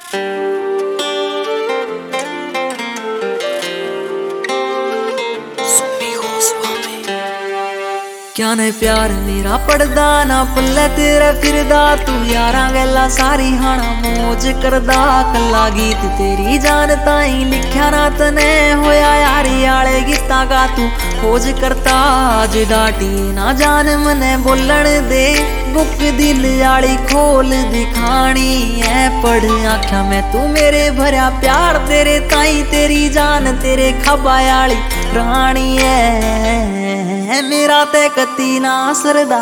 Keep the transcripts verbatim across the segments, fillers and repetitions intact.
क्या ने प्यार मेरा पड़दा ना पल्ले तेरा फिरदा तू यारा गल्ला सारी हाना मौज करदा कल्ला गीत तेरी जान ताई लिख्या ना तने होया यारी आले गीता गा तू खोज करता अज डाटी ना जान मने बोलण दे बुक दिल आली खोल दिखानी है पढ़ आख्या मैं तू मेरे भरया प्यार तेरे ताई तेरी जान तेरे खबा आली रानी है मेरा ते कती ना सरदा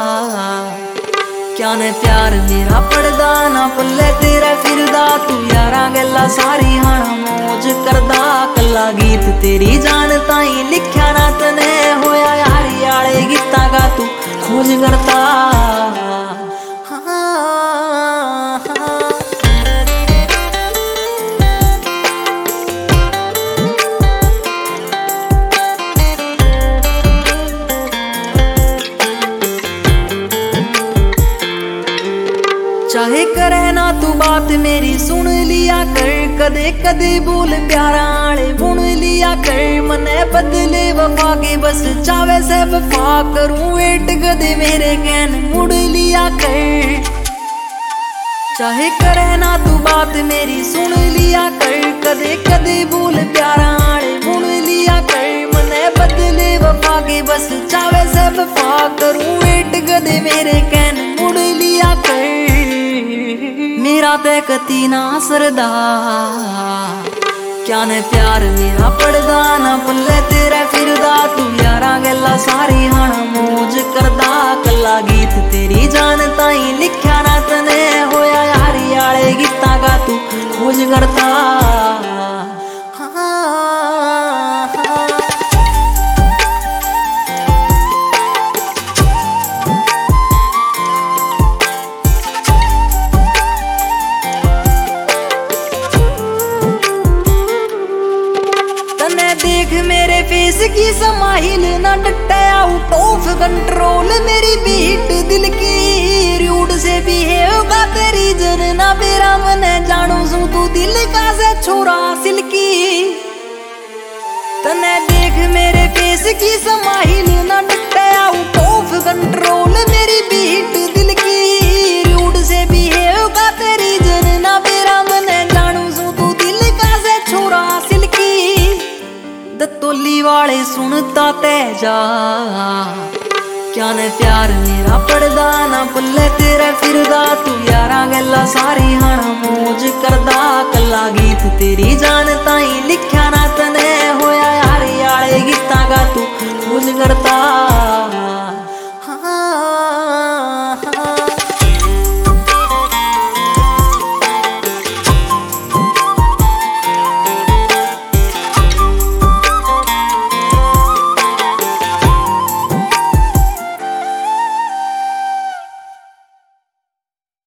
क्या ने प्यार मेरा पड़दा ना पल्ले तेरा फिरदा तू यारा गल्ला सारी हाना मौज करदा कल्ला गीत तेरी जान ताई लिख्या ना तने होया यारी आले गीता गा तू खोज करता चाहे करे ना तू बात मेरी सुन लिया कर कदे कदे बोल प्यारा आले बुन लिया कर मने बदले वफा के बस चावे से वफा करूं वेट कदे मेरे कहन मुड़ लिया कर चाहे करे ना तू बात मेरी सुन लिया कर कदे कदे बोल प्यारा आले बुन लिया कर मने बदले वफा के बस चावे से वफा करूं वेट कदे मेरे कहन मुड़ लिया कर मेरा ते कती ना सरदा क्या ने प्यार मेरा पड़दा ना पल्ले तेरा फिरदा तू यारा गल्ला सारी हाना मौज करदा कल्ला गीत तेरी जान ताई लिख्या ना तने होया यारी आले गीता गा तू खोज करता देख मेरे फेस की समाहिल ना डटे आउट ऑफ कंट्रोल मेरी बीट दिल की रूड से भी होगा तेरी जन ना मेरा मन जानू सू तू दिल का से छोरा सिल्की तने देख मेरे फेस की समाहिल ना डटे आउट ऑफ कंट्रोल मेरी बीट दिल की रूड से भी होगा तेरी जन ना मेरा मन जानू सू तू दिल का से छोरा सिल्की दत्तोली वाले सुनता तेजा क्या ने प्यार मेरा पड़दा ना पल्ले तेरा फिरदा तू यारा गल्ला सारी हाना मौज करदा कल्ला गीत तेरी जान